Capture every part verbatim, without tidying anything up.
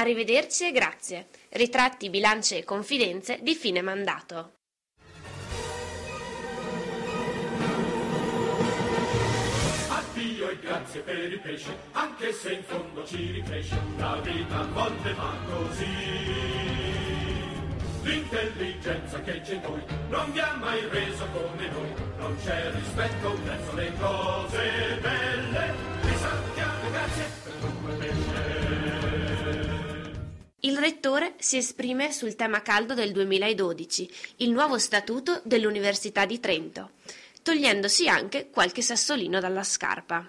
Arrivederci e grazie. Ritratti, bilance e confidenze di fine mandato. Addio e grazie per i pesci, anche se in fondo ci ricresce, la vita a volte va così. L'intelligenza che c'è in noi non vi ha mai reso come noi, non c'è rispetto verso le cose belle, risaltiamo grazie per tutto il pesce. Il Rettore si esprime sul tema caldo del duemiladodici, il nuovo statuto dell'Università di Trento, togliendosi anche qualche sassolino dalla scarpa.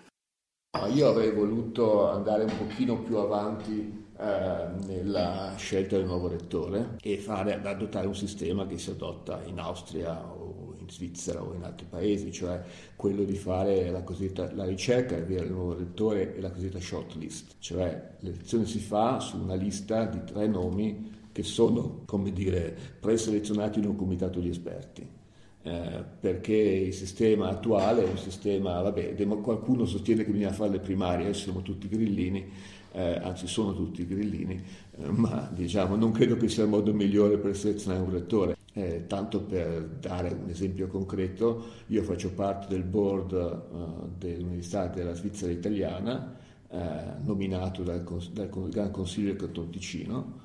Io avrei voluto andare un pochino più avanti eh, nella scelta del nuovo rettore e fare, adottare un sistema che si adotta in Austria o in Svizzera o in altri paesi, cioè quello di fare la cosiddetta la ricerca del nuovo rettore e la cosiddetta shortlist, cioè l'elezione si fa su una lista di tre nomi che sono, come dire, preselezionati in un comitato di esperti. Eh, perché il sistema attuale è un sistema, vabbè, dem- qualcuno sostiene che bisogna fare le primarie, siamo tutti grillini, eh, anzi sono tutti grillini, eh, ma diciamo non credo che sia il modo migliore per selezionare un rettore. Eh, tanto per dare un esempio concreto, io faccio parte del board uh, dell'Università della Svizzera Italiana, eh, nominato dal, cons- dal Gran Consiglio del Canton Ticino,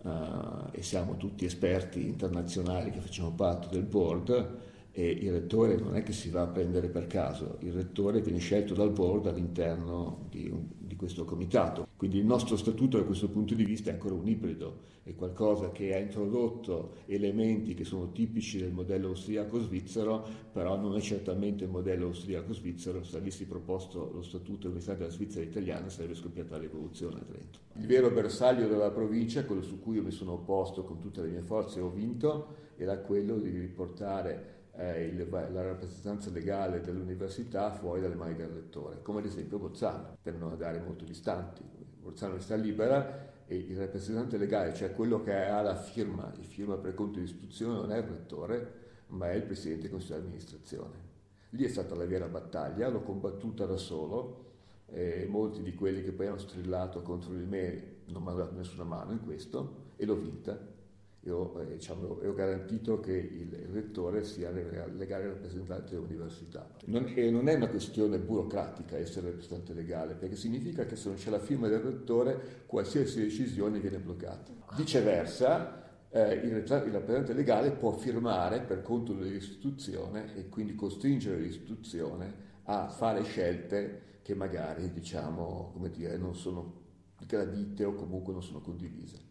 uh, e siamo tutti esperti internazionali che facciamo parte del board. E il rettore non è che si va a prendere per caso, il rettore viene scelto dal board all'interno di, un, di questo comitato. Quindi il nostro statuto da questo punto di vista è ancora un ibrido, è qualcosa che ha introdotto elementi che sono tipici del modello austriaco-svizzero, però non è certamente il modello austriaco-svizzero. Se avessi proposto lo statuto dell'Università della Svizzera Italiana sarebbe scoppiata la rivoluzione a Trento. Il vero bersaglio della provincia, quello su cui io mi sono opposto con tutte le mie forze e ho vinto, era quello di riportare Eh, il, la rappresentanza legale dell'università fuori dalle mani del rettore, come ad esempio Bolzano, per non andare molto distanti. Bolzano sta libera e il rappresentante legale, cioè quello che ha la firma, il firma per conto di istruzione, non è il rettore, ma è il presidente del consiglio di amministrazione. Lì è stata la vera battaglia, l'ho combattuta da solo, e molti di quelli che poi hanno strillato contro di me non mi hanno dato nessuna mano in questo, e l'ho vinta. Io eh, diciamo, ho garantito che il, il rettore sia legale rappresentante dell'università. Non, e non è una questione burocratica essere rappresentante legale, perché significa che se non c'è la firma del rettore qualsiasi decisione viene bloccata. Viceversa, eh, il, il rappresentante legale può firmare per conto dell'istituzione e quindi costringere l'istituzione a fare scelte che magari, diciamo, come dire, non sono gradite o comunque non sono condivise.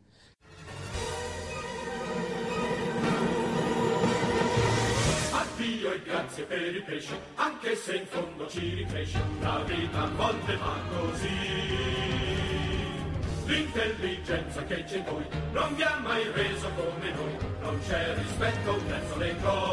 Addio e grazie per i pesci, anche se in fondo ci ricresce, la vita a volte va così. L'intelligenza che c'è in voi non vi ha mai reso come noi, non c'è rispetto verso le cose